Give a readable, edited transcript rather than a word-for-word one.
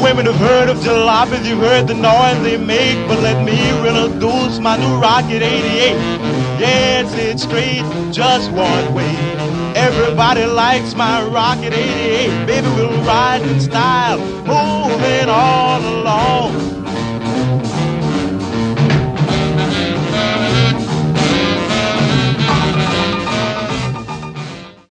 women have heard of jalopies, you've heard the noise they make, but let me introduce my new Rocket 88. Yes, it's straight, just one way. Everybody likes my Rocket 88. Baby, we'll ride in style, moving all along.